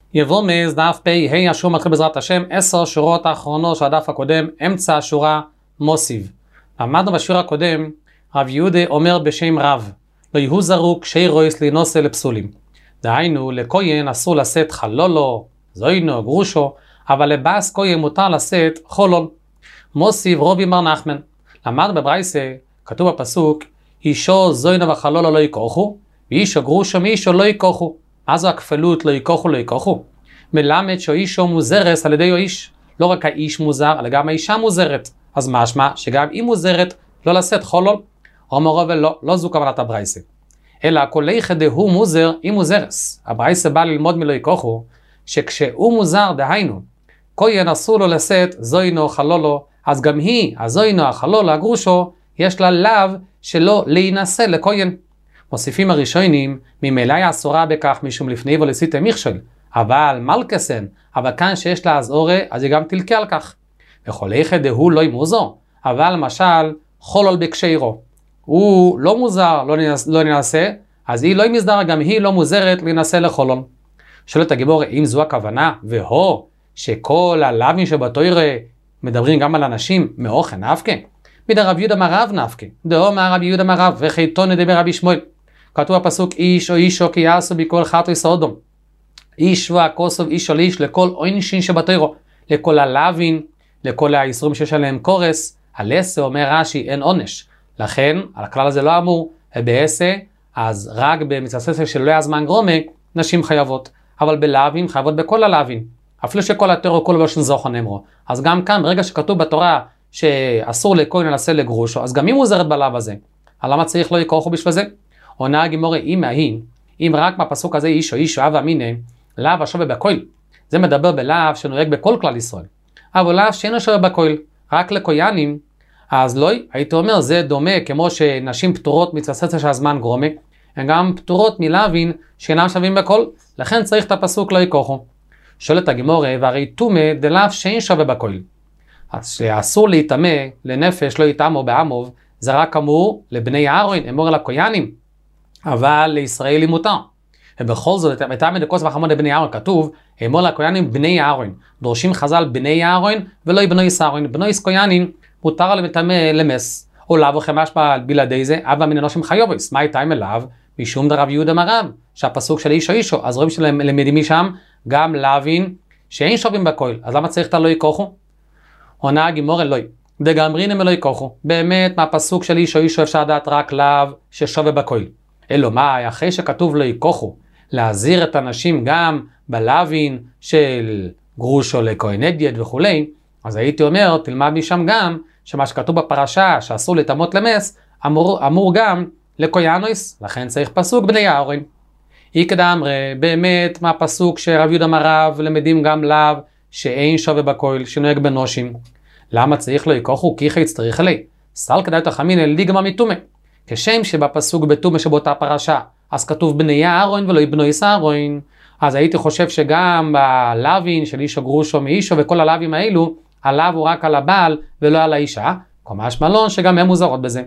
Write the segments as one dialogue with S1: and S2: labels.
S1: יבוא מז דף פ' ה' השור מתחיל בעזרת השם 10 שורות האחרונות של הדף הקודם, אמצע השורה מוסיב. למדנו בשיעור הקודם, רב יהודה אומר בשם רב, לא יהיו זרוק שיירויס לנוסה לפסולים. דהיינו, לכהן אסור לשאת חלולו, זוינו, גרושו, אבל לבאס כהן מותר לשאת חולול. מוסיב רובי מר נחמן. למדנו בברייסה, כתוב בפסוק, אישו זוינו וחלולו לא יקוחו, ואישו גרושו מאישו לא יקוחו. מה זו הכפלות לא יקוחו לא יקוחו? מלמד שאישו מוזרס על ידי האיש. לא רק האיש מוזר, אלא גם האישה מוזרת. אז משמע שגם היא מוזרת לא לשאת חולול. אומר רב לא זו כוונת הברייסה. אלא כל אחד הוא מוזר, היא מוזרס. הברייסה בא ללמוד מלא יקוחו, שכשהוא מוזר דהיינו, כהן אסור לו לשאת זוינו חלולו, אז גם היא, הזוינו, החלולו, הגרושו, יש לה לאו שלא להינשא לכהן. מוסיפים הראשונים, ממילא היא אסורה בכך משום לפני ולסיטה מכשל, אבל מלכסן, אבל כאן שיש לה אזורה, אז היא גם תלכה על כך. וכל אחד הוא לא מוזר, אבל למשל, חולול בקשירו. הוא לא מוזר, לא ננסה, אז היא לא מזדרה, גם היא לא מוזרת להינשא לחולול. שואלת הגיבור, אם זו הכוונה, והו, שכל הלווים שבתוירה מדברים גם על אנשים מאוכל נפקה, מדי רב יהודה מרב נפקה, דאו רב יהודה מרב, וחיתון נדבר רבי שמואל. כתוב הפסוק, איש או אישו כי יעשו בכל חטא סודום. איש והכוסוב איש או לאיש לכל עונשין שבתוירה, לכל הלווים, לכל האיסורים שיש עליהם קורס, הלסה אומר רש"י אין עונש. לכן, על הכלל הזה לא אמור, בעשה, אז רק במצססה של לא הזמן גרומה, נשים חייבות. אבל בלווים חייבות בכל הלווים. אפילו שכל התורה כל בלשון זוכר נאמרו. אז גם כאן, ברגע שכתוב בתורה שאסור לכהן לנשא לגרושו, אז גם היא מוזרת בלאו הזה. אז למה צריך לא יקוחו בשביל זה? עונה הגימורה, אם רק מהפסוק הזה איש או איש אב אמינא, לאו השווה בכהן. זה מדבר בלאו שנוהג בכל כלל ישראל. אבל לאו שאינו שווה בכהן, רק לכהנים, אז לא, הייתי אומר, זה דומה כמו שנשים פטורות מצססה של הזמן גרומה, הן גם פטורות מלהבין שאינם שווים בכל, לכן צריך את הפסוק לא יקוחו. שואלת הגימורה, והרי תומה דלאו שאין שווה בכל. אז שאסור להתאמה לנפש לא יתאמו בעמוב, זה רק אמור לבני אהרון, אמור על הכהנים, אבל לישראלים מותר. ובכל זאת, בתלמוד הכוס וחמוד לבני אהרון כתוב, אמור לכהנים בני אהרון. דורשים חז"ל בני אהרון ולא בנויס אהרון. בנויס כהנים מותר להתאמה למס. או לאו וכמש בלעדי זה, אבא מן אנושים חיובס. מה איתם אליו? משום דרב יהודה מרב, שהפסוק של איש או אישו, אז רואים שלמדים משם גם להבין שאין שווים בכל. אז למה צריך את הלא יקוחו? עונה הגימורה אלוהי. דגמרינם אלוהי יקוחו. באמת מהפסוק של איש או אישו אפשר לדעת רק לאו ששווה בכל. אלו מה, אחרי שכתוב לא יקוחו, להזהיר את האנשים גם בלהבין של גרושו לכהן אדיוט וכו', אז הייתי אומר, תלמד משם גם שמה שכתוב בפרשה שאסור להתאמות למס, אמור גם לכהנויס, לכן צריך פסוק בני אהרון. איקדאמרי, באמת מהפסוק שרב יהודה מרב למדים גם לאו שאין שווה בכל, שנוהג בנושים. למה צריך לא יקוחו? כי חייץ צריך עלי. סל כדאי תחמין אל ליגמה מתומה. כשם שבפסוק בתומה שבאותה פרשה, אז כתוב בני אהרון ולא בנויס אהרון. אז הייתי חושב שגם בלווין של אישו גרושו מאישו וכל הלווים האלו, הלאו הוא רק על הבעל ולא על האישה, כומש מלון שגם הם מוזרות בזה.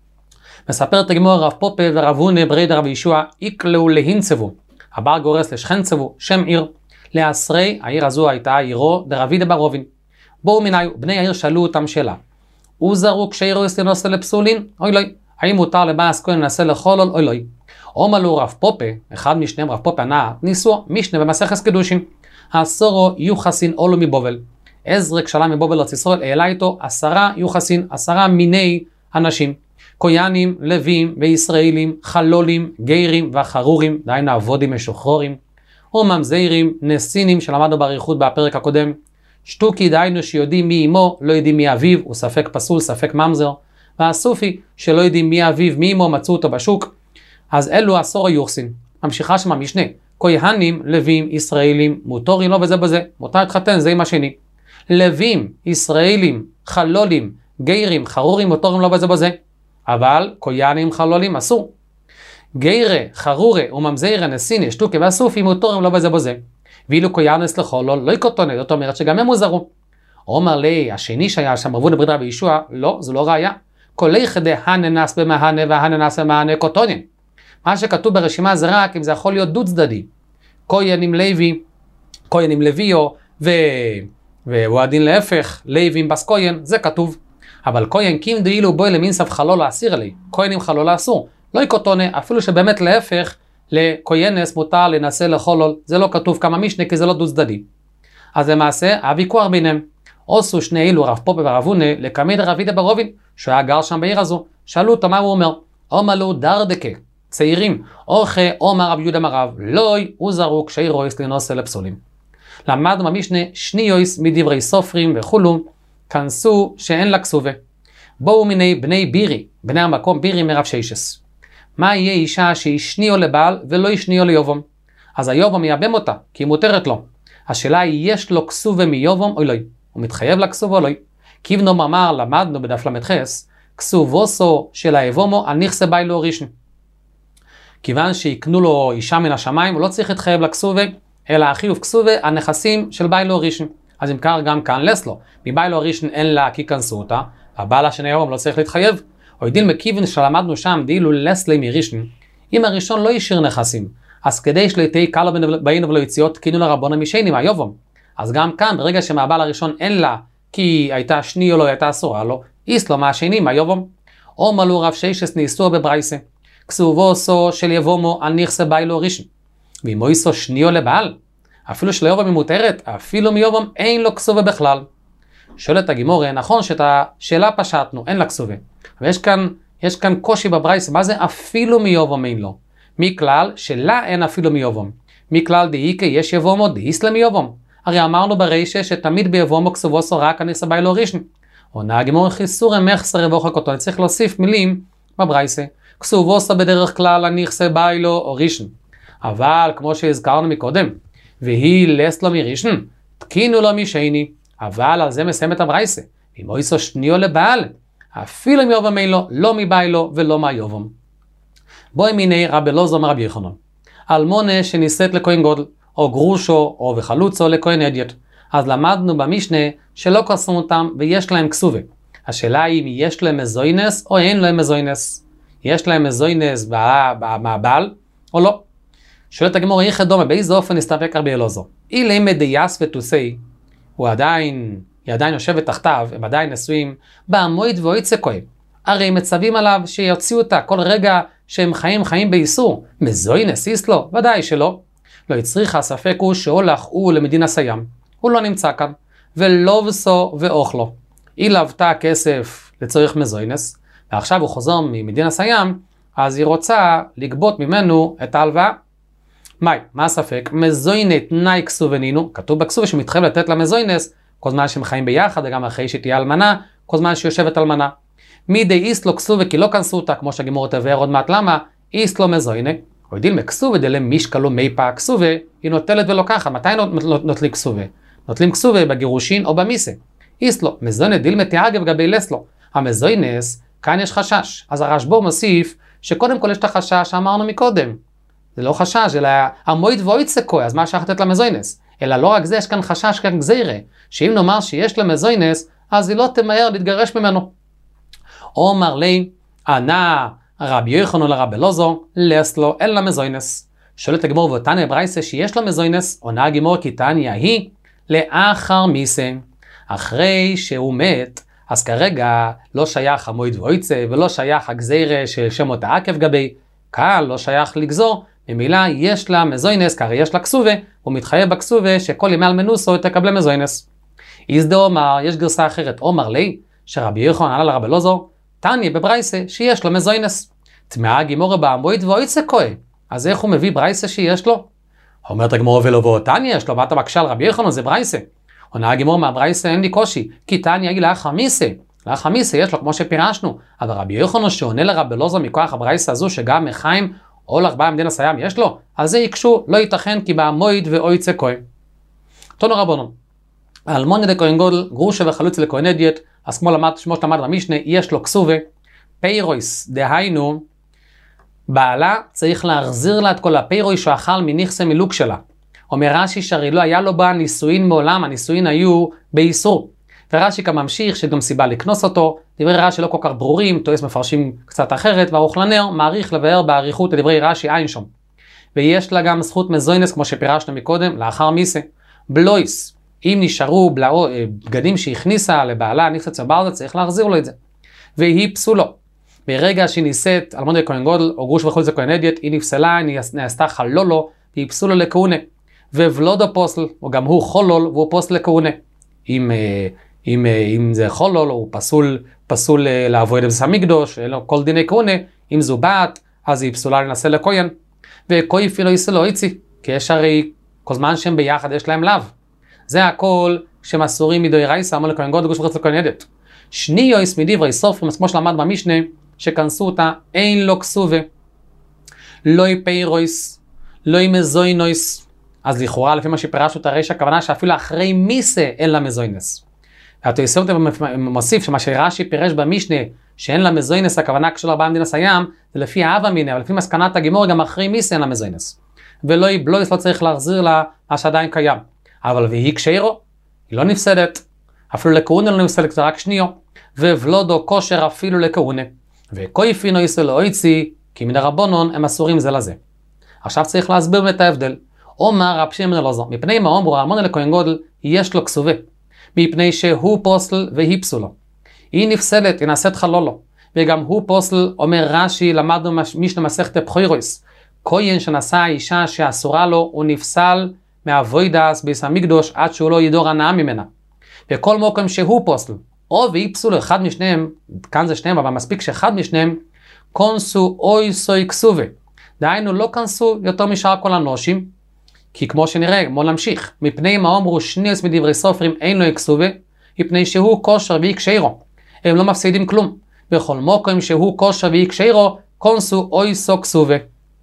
S1: מספר את הגמור רב פופה ורב הונה ברי דרב ישוע, איקלו להינצבו, הבר גורס לשכנצבו, שם עיר, לעשרי, העיר הזו הייתה עירו דרבידה בר רובין. בואו מנהיו, בני העיר שאלו אותם שאלה, הוא זרוק שאירויס לנושא לפסולין? אוי לא. האם מותר לבאס כהן לנשא לחולול? אוי לא. אומר לו רב פופה, אחד משניהם רב פופה ענה, ניסו משנה במסכת קידושין, עשורו יוחסין אולו מבובל. עזרא כשעלה מבובל ארץ ישראל, העלה איתו 10 יוחסין, 10 מיני אנשים. כהנים, לווים וישראלים, חלולים, גיירים וחרורים, דהיינו עבודים משוחררים, וממזירים, נסינים שלמדנו באריכות בפרק הקודם, שטוקי דהיינו שיודעים מי אמו, לא יודעים מי אביו, הוא ספק פסול, ספק ממזר, והסופי שלא יודעים מי אביו, מי אמו, מצאו אותו בשוק, אז אלו 10 יוחסין. ממשיכה שם המשנה, כהנים, לווים, ישראלים, מותורים לא וזה בזה, מותר להתחתן זה עם השני. לווים, ישראלים, חלולים, גיירים, חרורים, מותורים לא וזה בזה. אבל כהנים חלולים אסור. גיירה, חרורה וממזירה נסיני, שטוקי והסופי מותורים לא בזה בזה. ואילו כהנס לחולול לא יקוטונת, זאת אומרת שגם הם מוזרו. אומר לי, השני שהיה שם רבונה ברי דרב ישוע, לא, זה לא ראיה. כל אחד הננס במהנה והננס במהנה קוטונין. מה שכתוב ברשימה זה רק אם זה יכול להיות דו צדדי. כהן עם לוי כהן עם לוויו, והוא הדין להפך, לוי עם בס כהן, זה כתוב. אבל כהן קים דאילו בוי למינסף חלול אסיר לי, כהן עם חלול אסור, לא יקוטונה, אפילו שבאמת להפך, לכהנס מותר לנסה לחולול, זה לא כתוב כמה משנה, כי זה לא דו צדדי. אז למעשה, הוויכוח ביניהם, עשו שני אילו, רב פופה ורב הונה, לקמי דרבידה ברובין, שהוא היה גר שם בעיר הזו, שאלו אותו מה הוא אומר, אומלו דרדקה, צעירים, אורכה אומר רב יהודה מרב, לוי וזרוק שירויס לנוסה לפסולים. למדנו במשנה שניויס מדברי סופרים וכולו, כנסו שאין לה כסובה. בואו מיני בני בירי, בני המקום בירי מרב שישס. מה יהיה אישה שישניו לבעל ולא ישניו ליובום? אז היובום יאבם אותה, כי היא מותרת לו. השאלה היא, יש לו כסובה מיובום או לא? הוא מתחייב לכסובה או לא? כיוונו מאמר, למדנו בדף למתחס, כסובוסו של האבומו על נכסה בי לו ראשון. כיוון שיקנו לו אישה מן השמיים, הוא לא צריך להתחייב לכסובה, אלא החיוב כסובה הנכסים של בי לו ראשון. אז אם כך גם כאן לסלו, מבי לו ראשון אין לה כי כנסו אותה, הבעל השני היום לא צריך להתחייב. או ידיל מכיוון שלמדנו שם דאילו לסלי מראשון, אם הראשון לא ישיר נכסים, אז כדי שליטי קלו באינו ולא יציאות, תקינו לרבונה משני מהיובום. אז גם כאן, ברגע שמהבעל הראשון אין לה, כי הייתה שני או לא הייתה אסורה לו, איסלו מהשני מהיובום. או מלו רב שישס ניסו בברייסה, כסובוסו של יבומו על נכסה בי לו ראשון. ואם הוא איסו שניו לבעל, אפילו של היובום היא מותרת, אפילו מיובום אין לו כסובה בכלל. שואלת הגימורה, נכון שאת השאלה פשטנו, אין לה כסובה. אבל יש כאן קושי בברייסה, מה זה אפילו מיובום אין לו? מכלל שלה אין אפילו מיובום. מכלל דאיקה יש יבומו דאיסלה מיובום. הרי אמרנו ברישה שתמיד ביבומו כסובוסו רק הנכסה בי לו ראשון. עונה הגימורה חיסור מחסר רבוחק אותו, אני צריך להוסיף מילים בברייסה. כסובוסו בדרך כלל הנכסה בי לו או ראשון. אבל כמו שהזכרנו מקודם, והיא לסלו מראשון, תקינו לו משני, אבל על זה מסיים את הברייסה. אם הוא איסו שניו לבעל, אפילו מיובום אין לו, לא מבי לו ולא מהיובום. בואי מיני רבי אלעזר מרבי יוחנן. אלמונה שנישאת לכהן גודל, או גרושו, או וחלוצו לכהן אדיוט. אז למדנו במשנה שלא קוסם אותם ויש להם כסובה. השאלה היא אם יש להם מזוינס או אין להם מזוינס. יש להם מזוינס מהבעל או לא. שואלת הגמורה, איך דומה, באיזה אופן נסתפק רבי אלעזר? אילי מדייס ותוסי, היא עדיין יושבת תחתיו, הם עדיין נשואים, במועד ואויצה כהן. הרי מצווים עליו שיוציאו אותה כל רגע שהם חיים באיסור. מזוינס איסלו? ודאי שלא. לא הצריך, הספק הוא שהולך הוא למדינה סיים. הוא לא נמצא כאן. ולא וסו ואוכלו. היא לבתה כסף לצריך מזוינס, ועכשיו הוא חוזר ממדינה סיים, אז היא רוצה לגבות ממנו את ההלוואה. מה הספק? מזוינת נאי כסובנינו, כתוב בכסובה שמתחייב לתת לה מזוינס, כל זמן שהם חיים ביחד, וגם אחרי שתהיה אלמנה, כל זמן שיושבת אלמנה. מידי איסלו כסובה כי לא כנסו אותה, כמו שהגימור תבהר עוד מעט למה, איסלו מזוינה, או ידיל מכסובה דלם מישקלו מיפה כסובה, היא נוטלת ולוקחת. מתי נוטלים כסובה? נוטלים כסובה בגירושין או במיסה. איסלו, מזוינה דיל מתיאגב גבי לסלו. המזוינס, כאן יש חשש. אז הרשב"א מוסיף שקודם כל יש את החשש שאמרנו מקודם. זה לא חשש, אלא המועד ואויצה כהן, אז מה שייך לתת למזוינס? אלא לא רק זה, יש כאן חשש כאן גזירה, שאם נאמר שיש למזוינס, אז היא לא תמהר להתגרש ממנו. אומר לי, ענה רבי יוחנן לרבי אלעזר, לסלו אין לה מזוינס. שואלת הגמור ואותניה ברייסה שיש לה מזוינס, עונה הגמור כי תניא היא לאחר מיסה. אחרי שהוא מת, אז כרגע לא שייך המועד ואויצה, ולא שייך הגזירה של שמות העקב גבי, כאן לא שייך לגזור, ממילא יש לה מזוינס, כי יש לה כסובה, הוא מתחייב בכסובה שכל ימי על מנוסו תקבל מזוינס. איזדה אומר, יש גרסה אחרת, אומר לי, שרבי יוחנן ענה לרבי אלעזר, תניא בברייסה שיש לו מזוינס. תמאה הגימורה במועד ואויצה כהן, אז איך הוא מביא ברייסה שיש לו? אומרת הגמורה ולא תניא יש לו, מה אתה מקשה על רבי יוחנן, זה ברייסה. עונה הגימורה מהברייסה אין לי קושי, כי תניא היא לאחר מיסה. לאחר מיסה יש לו כמו שפירשנו, אבל רבי יוחנן שעונה לרבי אלעזר מכוח הברייסה הזו שגם מחיים או לחבא במדינה סיים יש לו, אז זה יקשו, לא ייתכן כי במועד ואויצה כהן. תנו רבנן, אלמונה לכהן גודל, גרושה וחלוצה לכהן אדיוט, אז כמו שלמד במשנה, יש לו כסובה, פיירויס, דהיינו, בעלה צריך להחזיר לה את כל הפיירויס שאכל מנכסי מילוק שלה. אומר רש"י שהרי לא היה לו בה נישואין מעולם, הנישואין היו באיסור. ורש"י גם ממשיך שגם סיבה לקנוס אותו, דברי רש"י לא כל כך ברורים, תועס מפרשים קצת אחרת, והרוחלנר מעריך לבאר באריכות את דברי רש"י אין שום. ויש לה גם זכות מזוינס כמו שפירשנו מקודם, לאחר מיסה. בלויס, אם נשארו בגדים שהכניסה לבעלה, נכנסת לבעל, צריך להחזיר לו את זה. והיא פסולו. ברגע שהיא נישאת אלמוני לכהן גודל, או גרוש וחוץ לכהן אדיוט, היא נפסלה, היא נעשתה חלולו, והיא פסולו לכהונה. ובלודו פוסל, או גם הוא חולול, והוא פוסל לכהונה. אם זה חולול, הוא פסול לעבוד בבית המקדש, אלו כל דיני כהונה. אם זו בת, אז היא פסולה לנסה לכהן. וכויפי לא יסלו איצי, כי יש הרי כל זמן שהם ביחד יש להם לאו. זה הכל שמסורים מדוי רייסה, אמרו לכהן גודל, גרוש וחוץ לכהן אדיוט. שניוס מדברי סופרים, כמו שלמד במשנה, שכנסו אותה, אין לו כסובה, לא פיירויס, לא מזוינויס. אז לכאורה, לפי מה שפירשנו את הרשע, הכוונה שאפילו אחרי מיסה אין לה מזוינס. והתויסות מוסיף שמה שרש"י פירש במשנה, שאין לה מזוינס, הכוונה כשל ארבעה מדינס הים, זה לפי האב המינה, אבל לפי מסקנת הגימור, גם אחרי מיסה אין לה מזוינס. ולא בלויס לא צריך להחזיר לה מה שעדיין קיים. אבל והיא כשרו, היא לא נפסדת, אפילו לכהונה לא נפסדת, זה רק שניו, ובלודו כושר אפילו לכהונה. וכויפינו יסלו איצי, כי מן הרבונון הם אסורים זה לזה. עכשיו צריך להסביר את ההבדל. אומר רב שמעון אלעזר, מפני מה אומרו אלמוני לכהן גודל, יש לו כסובה. מפני שהוא פוסל והיא פסולו. היא נפסלת, היא נעשית חלולו. וגם הוא פוסל, אומר רש"י, למדנו משנה מסכת בחירוס. כהן שנשא אישה שאסורה לו, הוא נפסל מהווידס בית המקדש עד שהוא לא ידור הנאה ממנה. וכל מקום שהוא פוסל, או והיא פסולו, אחד משניהם, כאן זה שניהם, אבל מספיק שאחד משניהם, כונסו אוי סוי כסובה. דהיינו, לא כנסו יותר משאר כל הנושים, כי כמו שנראה, בואו נמשיך. מפני מה אומרו שניוס מדברי סופרים אין לו כסובה, מפני שהוא כושר והיא כשרו. הם לא מפסידים כלום. בכל מקום שהוא כושר והיא כשרו, כונסו אוי סו כסובה.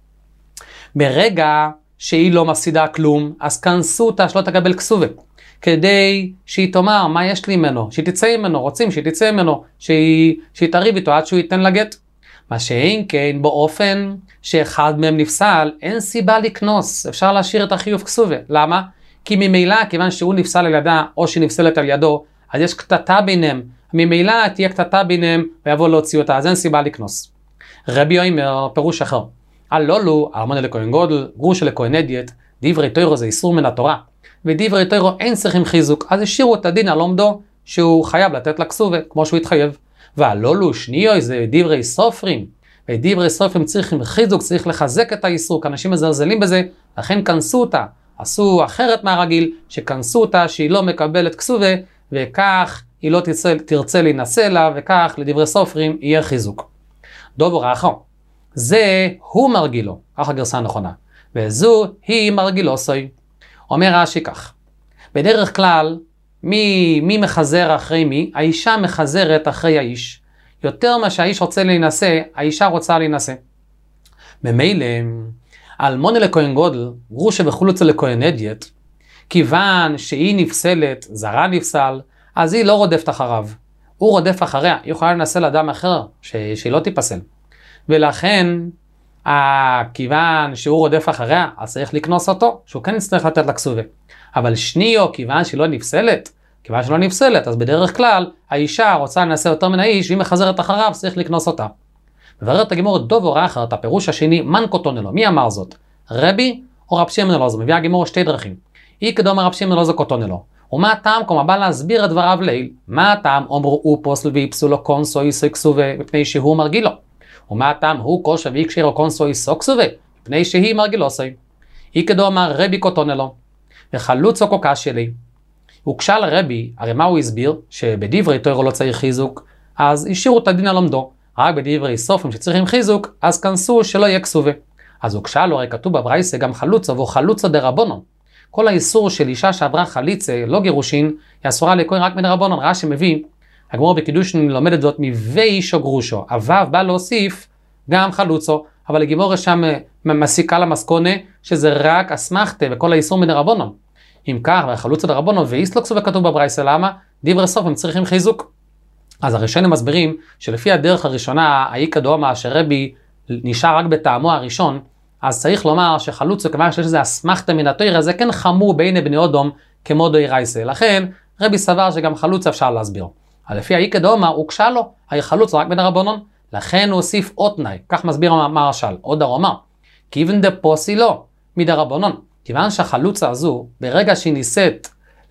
S1: ברגע שהיא לא מפסידה כלום, אז כנסו אותה שלא תקבל כסובה. כדי שהיא תאמר מה יש לי ממנו, שהיא תצא ממנו, רוצים שהיא תצא ממנו, שהיא תריב איתו עד שהוא ייתן לגט. מה שאין כן באופן שאחד מהם נפסל, אין סיבה לקנוס, אפשר להשאיר את החיוב כסובה. למה? כי ממילא, כיוון שהוא נפסל על ידה או שהיא נפסלת על ידו, אז יש קטטה ביניהם, ממילא תהיה קטטה ביניהם ויבוא להוציא אותה, אז אין סיבה לקנוס. רבי אומר, פירוש אחר, הלולו, אלמוני לכהן גודל, גרוש לכהן אדיוט, דברי תורה זה איסור מן התורה, ודברי תורה אין צריכים חיזוק, אז השאירו את הדין על עומדו שהוא חייב לתת לה כסובה, כמו שהוא התחייב. והלולו שניו זה דברי סופרים, ודברי סופרים צריכים חיזוק, צריך לחזק את האיסור, כי אנשים מזלזלים בזה, לכן כנסו אותה, עשו אחרת מהרגיל, שכנסו אותה שהיא לא מקבלת כסובה, וכך היא לא תרצה להינשא לה, וכך לדברי סופרים יהיה חיזוק. דובר אחר, זה הוא מרגילו, אך הגרסה הנכונה, וזו היא מרגילו סוי. אומר רש"י כך, בדרך כלל, מי מחזר אחרי מי? האישה מחזרת אחרי האיש. יותר מה שהאיש רוצה להינשא, האישה רוצה להינשא. ממילא, אלמוני לכהן גודל, גרושה וחולצה לכהן אדיוט, כיוון שהיא נפסלת, זרה נפסל, אז היא לא רודפת אחריו. הוא רודף אחריה, היא יכולה להינשא לאדם אחר, שהיא לא תיפסל. ולכן, כיוון שהוא רודף אחריה, אז צריך לקנוס אותו, שהוא כן יצטרך לתת לה כסובה. אבל שניו, כיוון שהיא לא נפסלת, אז בדרך כלל, האישה רוצה לנסה יותר מן האיש, והיא מחזרת אחריו, צריך לקנוס אותה. מבררת הגימור דובר אחר, את הפירוש השני, מן קוטונלו, מי אמר זאת? רבי או רב שמעון אלעזר? מביאה הגימור שתי דרכים. היא כדאמר רב שמעון אלעזר קוטונלו. ומה הטעם? כמו בא להסביר את דבריו לעיל. מה הטעם? אומרו הוא פוסל ויפסו לו קונסו איסו כסובה, מפני שהוא מרגילו. ומה הטעם? הוא כושר ויקשרו קונסו איסו כסובה, מפני שהיא מרגילו סוי. היא כדאמר רבי קוטונלו. וחלוצו קוקה שלי. הוקשה לרבי, הרי מה הוא הסביר? שבדברי תורה לא צריך חיזוק, אז השאירו את הדין על עומדו. רק בדברי סופרים שצריכים חיזוק, אז כנסו שלא יהיה כסובה. אז הוקשה לו, הרי כתוב בברייסה גם חלוצו, והוא חלוצו דרבנן. כל האיסור של אישה שעברה חליצה, לא גירושין, היא אסורה לכהן רק מדרבנן. רש"י מביא, הגמרא בקידושין לומדת זאת מבייש או גרושו. הוו בא להוסיף גם חלוצו, אבל הגמרא שם מסיקה למסקונה שזה רק אסמכתה וכל האיסור מדרבנן. אם כך, והחלוצה דרבנן ואיסלו כסובה כתוב בברייסה, למה? דברי סופרים צריכים חיזוק. אז הראשונים מסבירים שלפי הדרך הראשונה, האיקא דאמר שרבי נשאר רק בטעמו הראשון, אז צריך לומר שחלוצו, כיוון שיש איזה אסמכתה מן התורה, זה כן חמור בעיני בני אדום כמו דאורייתא. לכן רבי סבר שגם חלוצה אפשר להסביר. אבל לפי האיקא דאמר הוקשה לו, חלוצה רק מדרבנן, לכן הוא הוסיף עוד תנאי. כך מסביר המהרש"ל. עוד אמר, כיוון דפוסילו מדרבנן, כיוון שהחלוצה הזו, ברגע שהיא נישאת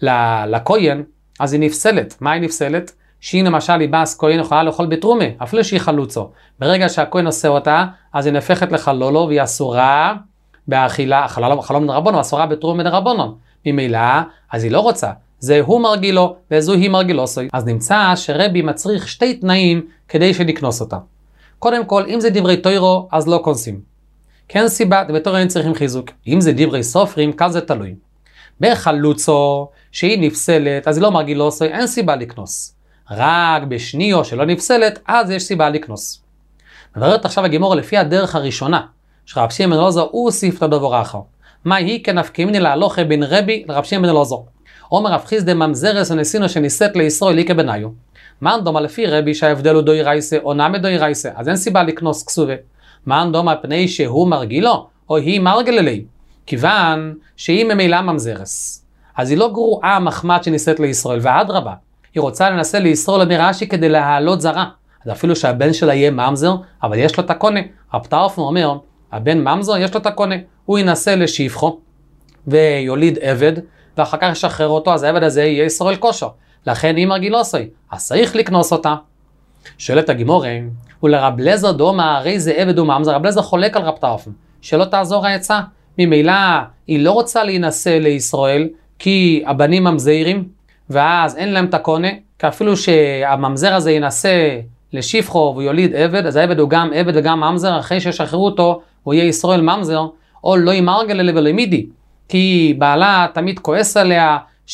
S1: לכהן, אז היא נפסלת. מה היא נפסלת? שהיא למשל היא בס כהן יכולה לאכול בתרומה, אפילו שהיא חלוצו. ברגע שהכהן עושה אותה, אז היא נהפכת לחלולו, והיא אסורה באכילה, חלום דרבנון, אסורה בתרומה דרבנון. ממילא, אז היא לא רוצה. זה הוא מרגילו, וזו היא מרגילוסוי. אז נמצא שרבי מצריך שתי תנאים כדי שנקנוס אותה. קודם כל, אם זה דברי תוירו, אז לא קונסים. כן סיבה, דברי תוירו אין צריכים חיזוק. אם זה דברי סופרים, כאן זה תלוי. בחלוצו, שהיא נפסלת, אז היא לא מרגילוסוי, אין סיבה לקנוס. רק בשניו שלא נפסלת, אז יש סיבה לקנוס. מבררת עכשיו הגימור לפי הדרך הראשונה, שרב שמעון בן אלעזר הוא הוסיף את הדבר אחר. מה היא כנפקמיני להלוכה בין רבי לרב שמעון בן אלעזר? אומר רב חיסדא ממזרס ונסינו שנישאת לישראל ליקה בניו. מאן דומה לפי רבי שההבדל הוא דוי רייסה או נמי דוי רייסה, אז אין סיבה לקנוס כסובה. מאן דומה פני שהוא מרגילו או היא מרגללי, כיוון שהיא ממילא ממזרס. אז היא לא גרועה מחמד שנישאת לישראל, ואדרבה, היא רוצה לנסה לישראל למירשי כדי להעלות זרה. אז אפילו שהבן שלה יהיה ממזר, אבל יש לו את הקונה. רב טרפון אומר, הבן ממזר יש לו את הקונה. הוא ינסה לשפחו ויוליד עבד, ואחר כך ישחרר אותו, אז העבד הזה יהיה ישראל כושר. לכן היא מרגילוסוי, אז צריך לקנוס אותה. שואלת הגימור, ולרב לזר דומה, הרי זה עבד וממזר, רב לזר חולק על רב טרפון, שלא תעזור העצה. ממילא היא לא רוצה להינשא לישראל, כי הבנים ממזירים, ואז אין להם את הקונה, כי אפילו שהממזר הזה ינסה לשפחו ויוליד עבד, אז העבד הוא גם עבד וגם ממזר, אחרי שישחררו אותו, הוא יהיה ישראל ממזר, או לא ימרגל אלה ולא ימידי, כי בעלה תמיד כועס עליה,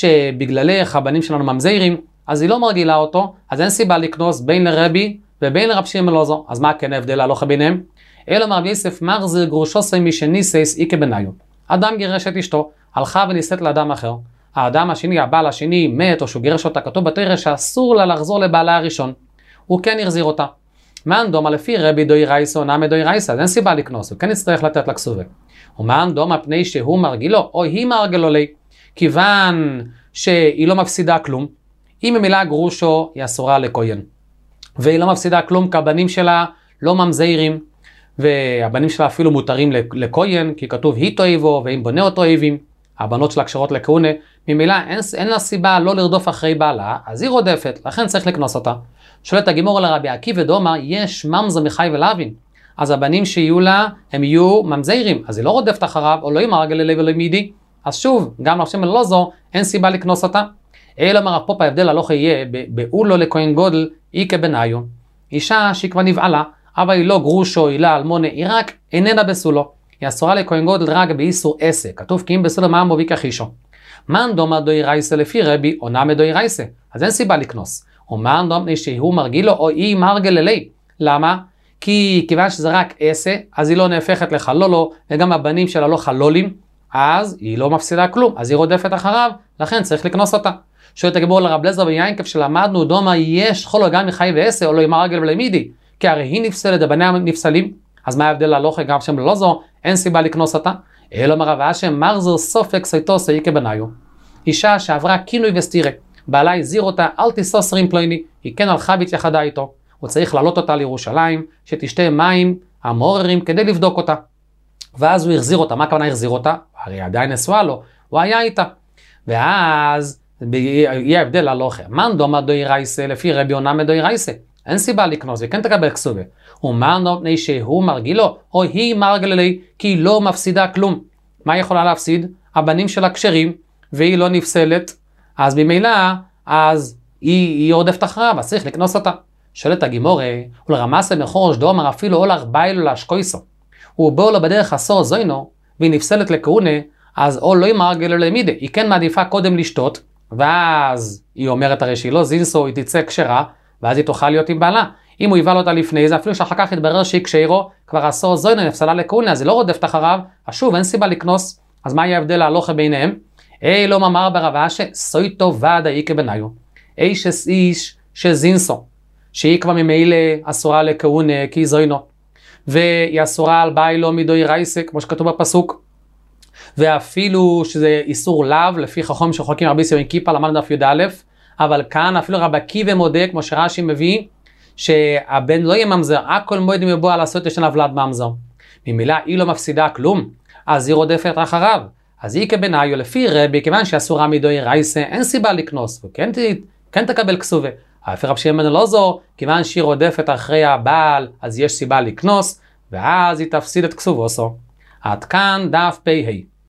S1: שבגללך הבנים שלנו ממזירים, אז היא לא מרגילה אותו, אז אין סיבה לקנוס בין לרבי ובין לרב שמעון בן אלעזר. אז מה כן ההבדל ההלכה ביניהם? אלא מרב יוסף מחזיר גרושוסי משניסס איקה בניו. אדם גירש את אשתו, הלכה ונישאת לאדם אחר. האדם השני, הבעל השני, מת או שהוא גירש אותה, כתוב בתורה שאסור לה לחזור לבעלה הראשון. הוא כן יחזיר אותה. מאן דומה לפי רבי דוי רייסה או נמי דוי רייסה, אז אין סיבה לקנוס, הוא כן יצטרך לתת לה כסובה. ומאן דומה פני שהוא מרגילו או היא מרגלו לי, כיוון שהיא לא מפסידה כלום, היא ממילא גרושו היא אסורה לכהן. והיא לא מפסידה כלום כי הבנים שלה לא ממזירים, והבנים שלה אפילו מותרים לכהן, כי כתוב היא תועבו ואם בונה אותו אוהבים, הבנות שלה קשרות לכהונה, ממילא אין לה סיבה לא לרדוף אחרי בעלה, אז היא רודפת, לכן צריך לקנוס אותה. שואלת הגימור לרבי עקיבא דומא, יש ממזר מחי ולהבין, אז הבנים שיהיו לה הם יהיו ממזירים, אז היא לא רודפת אחריו, או לא ימרגל אלי ולא ימידי, אז שוב, גם רב שמעון בן אלעזר אין סיבה לקנוס אותה. אלא אומר פה ההבדל הלכה יהיה באולו לכהן גודל איקה בניו. אישה שהיא כבר נבעלה, אבל היא לא גרושו, היא לא אלמונה, היא רק איננה בסולו. היא אסורה לכהן גודל רק באיסור עסק. כתוב כי אם בסולו מה מוביק אחישו. מאן דומה דוי רייסה לפי רבי או נמי דוי רייסה. אז אין סיבה לקנוס. או מאן דומה שהוא מרגילו או היא מרגל אלי. למה? כי כיוון שזה רק עסק, אז היא לא נהפכת לחלולו, וגם הבנים שלה לא חלולים, אז היא לא מפסידה כלום. אז היא רודפת אחריו, לכן צריך לקנוס אותה. שואלת הגימור לרב לזר בן יעקב שלמדנו דומה יש חולו גם מחי ועשה או לא ימרגל ולא ימידי, כי הרי היא נפסלת הבניה נפסלים, אז מה ההבדל להלכה גם שם לא זו, אין סיבה לקנוס אותה. אלא מרב האשם מרזר סופק סייטוס איקה בניו. אישה שעברה כינוי וסתירה, בעלה הזהיר אותה אל תיסוסרים פלויני, היא כן הלכה והתייחדה איתו, הוא צריך לעלות אותה לירושלים, שתשתה מים המוררים כדי לבדוק אותה. ואז הוא החזיר אותה. מה הכוונה החזיר אותה? הרי עדיין נשואה לו, הוא היה איתה. ואז יהיה הבדל להלכה. מאן דומה דוי רייסה לפי רבי או נמי דוי רייסה. אין סיבה לקנוס, וכן תקבל כסובה. ומאן דומה פני שהוא מרגילו, או היא מרגללי, כי היא לא מפסידה כלום. מה היא יכולה להפסיד? הבנים שלה כשרים, והיא לא נפסלת, אז ממילא, אז היא רודפת אחריו, אז צריך לקנוס אותה. שואלת הגימור, ולרמסה מחורש דומר אפילו הולך ביילו להשקויסו. הוא בוא לו בדרך עשור זוינו, והיא נפסלת לכהונה, אז או לא ימרגל אלא למידה, היא כן מעדיפה קודם לשתות, ואז היא אומרת הרי שהיא לא זינסו, היא תצא כשרה, ואז היא תוכל להיות עם בעלה. אם הוא יבעל אותה לפני זה, אפילו שאחר כך יתברר שהיא כשרו, כבר עשור זוינו נפסלה לכהונה, אז היא לא רודפת אחריו, אז שוב אין סיבה לקנוס, אז מה יהיה ההבדל להלכה ביניהם? לא ממר ברב אשי, סויטו ועד איקה בניו. איש שזינסו, שהיא כבר ממילא אסורה לכהונה כי זוינו, והיא אסורה על ביילו מדוי רייסה, כמו שכתוב בפסוק, ואפילו שזה איסור לאו, לפי חכמים שחולקים רבי סיון כיפה, למדנו דף י"א, אבל כאן אפילו רב עקיבא מודה, כמו שרש"י מביא, שהבן לא יהיה ממזר, הכל מועדים יבוא לעשות ישן הבלד ממזר. ממילא היא לא מפסידה כלום, אז היא רודפת אחריו. אז היא כבניו לפי רבי, כיוון שאסורה מדוי רייסה, אין סיבה לקנוס, וכן תקבל כסובה. לפי רב שמעון אלעזר, כיוון שהיא רודפת אחרי הבעל, אז יש סיבה לקנוס, ואז היא תפסיד את כסובוסו. עד כאן דף פ"ה.